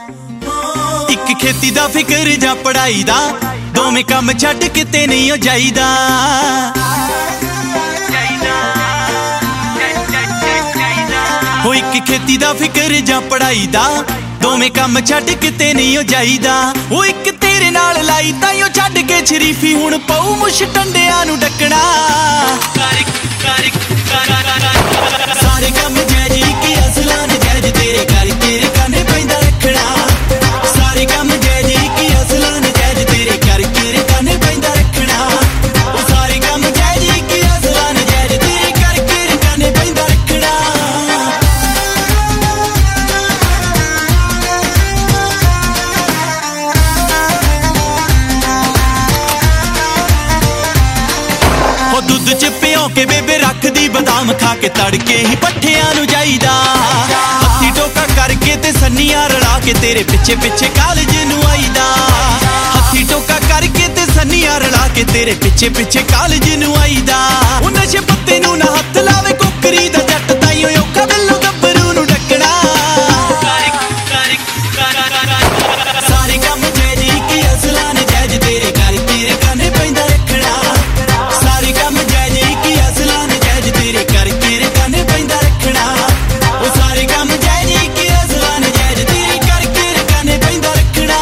ਇੱਕ खेती दा फिकर जा पढ़ाई दा, दोवें काम छड्ड किते नहीं हो जाईदा। हो एक खेती दा फिकर जा पढ़ाई दा, दोवें काम छड्ड किते नहीं हो जाईदा। हो एक तेरे नाल लाई ताईओ छड्ड के शरीफी, हुण पऊ मुछ टंडियां नूं डकणा। सारे काम जैज की असलां नजैज, तेरे घर तेरे काने पैंदा रखना। सारे काम जैज की असलां नजैज, तेरे घर तेरे काने पैंदा रखना। ओ सारे काम जैज की असलां नजैज, तेरे घर तेरे काने पैंदा रखना। ओ दुध च पिओ के बेबे रखदी बादाम, खा के तड़के ही पट्ठियां नूं जाईदा। हत्थी टोका करके ते सन्नियां रला के, तेरे पिछे पिछे कालज नूं आईदा। हत्थी टोका करके ते सन्नियां रला के, तेरे पिछे पिछे कालज नूं आईदा। ओ नशे पत्ते नूं ना हत्थ लावे कुकरी दा जट, ताईओ औखा बिल्लो गब्बरू नूं डकणा। सारे काम जैज की असलां नजैज, तेरे घर तेरे काने पैंदा रखना। सारे काम जैज की असलां नजैज, तेरे घर तेरे काने पैंदा रखना। ओ सारे काम जैज की असलां नजैज, तेरे घर तेरे काने पैंदा रखना।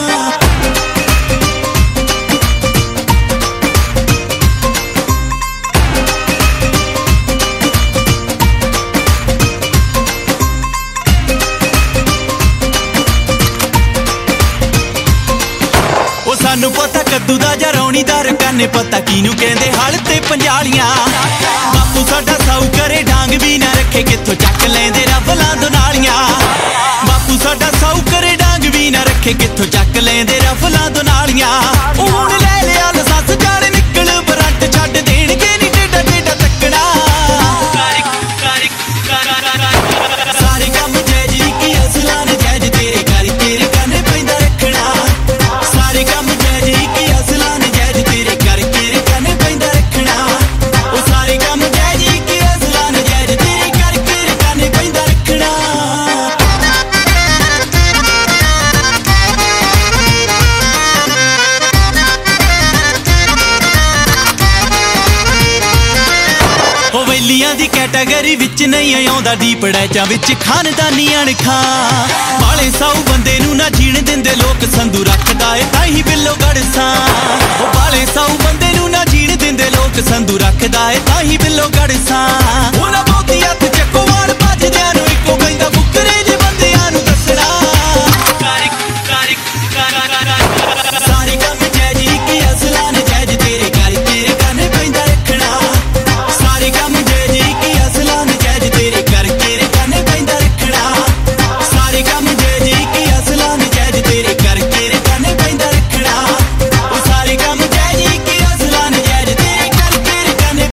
ओ सानू पता कद्दू दा जा रौणी दा रकाने, पता किनू कहंदे हल ते पंजालियां। बापू साडा साऊ करे डांग भी ना रखे, कित्थों चक लैंदे रफलां दो नालियां। बापू साडा साऊ करे डांग भी ना रखे, कित्थों चक लैंदे रफलां दो नालियां। ओ हुण ले लिया लसस जाने निकल बरंट, छड्ड देणगे नी टेढ़ा टेढ़ा तकड़ा। सारे काम जैज की असलां नजैज, तेरे घर तेरे काने पैंदा रखना। सारे काम जैज की असलां नजैज, तेरे घर तेरे काने पैंदा रखना। ओ सारे काम जैज की असलां नजैज, तेरे घर तेरे काने पैंदा रखना। ओ वैलियां दी कैटागरी विच नहीं आउंदा, डीप डैचां विच खानदानी अणखां। बाले साऊ बंदे नूं ना जीण दिंदे लोक, संधू रखदा ए ताहीं बिल्लो गड़सां। ओ बाले साऊ बंदे नूं ना जीण दिंदे लोक, संधू रखदा ए ताहीं बिल्लो गड़सां।